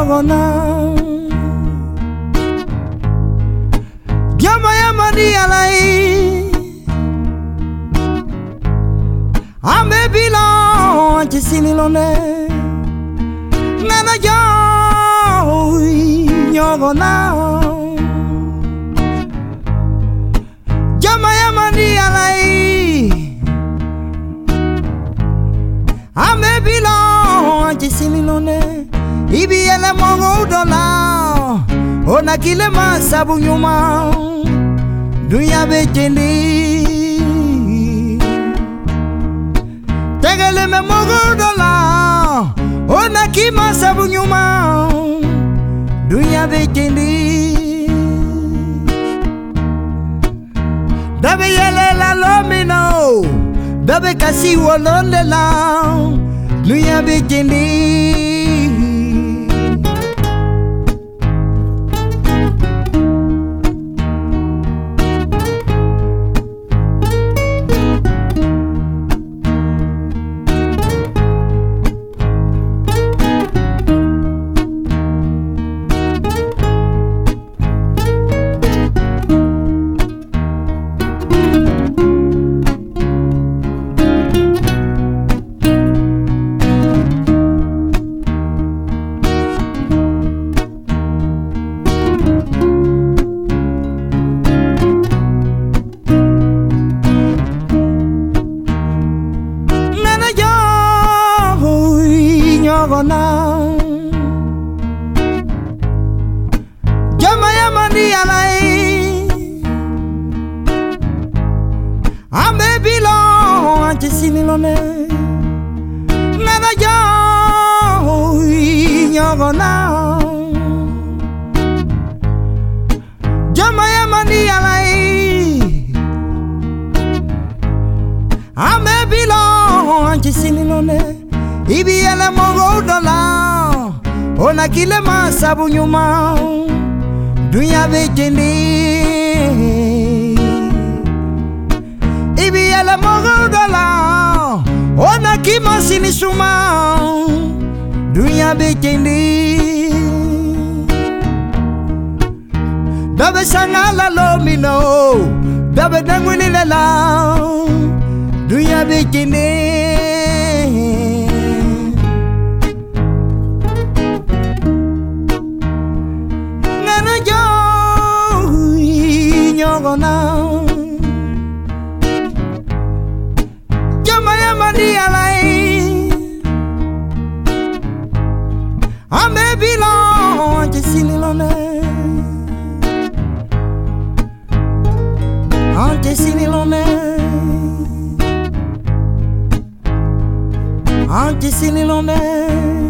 nyogona Diama ya madi alai Ame bilon chisinilone Nana yo nyogona Diama ya madi alai Ame bilon chisinilone Ibi ele mongo dola Ona kile masabu nyuma Dunya bechendi Tegele me mongo dola Ona ki masabu nyuma Dunya bechendi Dabe yele la lomino Dabe kasi wolonde la Dunya bechendi Jama ya mandi alai Ame bilon antisinilone Nana yo nyogona Jama ya mandi alai Ame bilon antisinilone Ibi ele mongo dola Ona kile masabu nyuma Dunya bechendi Ibi ele mongo dola Ona kima sini suma Dunya bechendi Dabe sangala lomino Dabe dangwini lela Dunya bechendi Jama ya madi alai Ame bilon chisinilone Antisinilone Antisinilone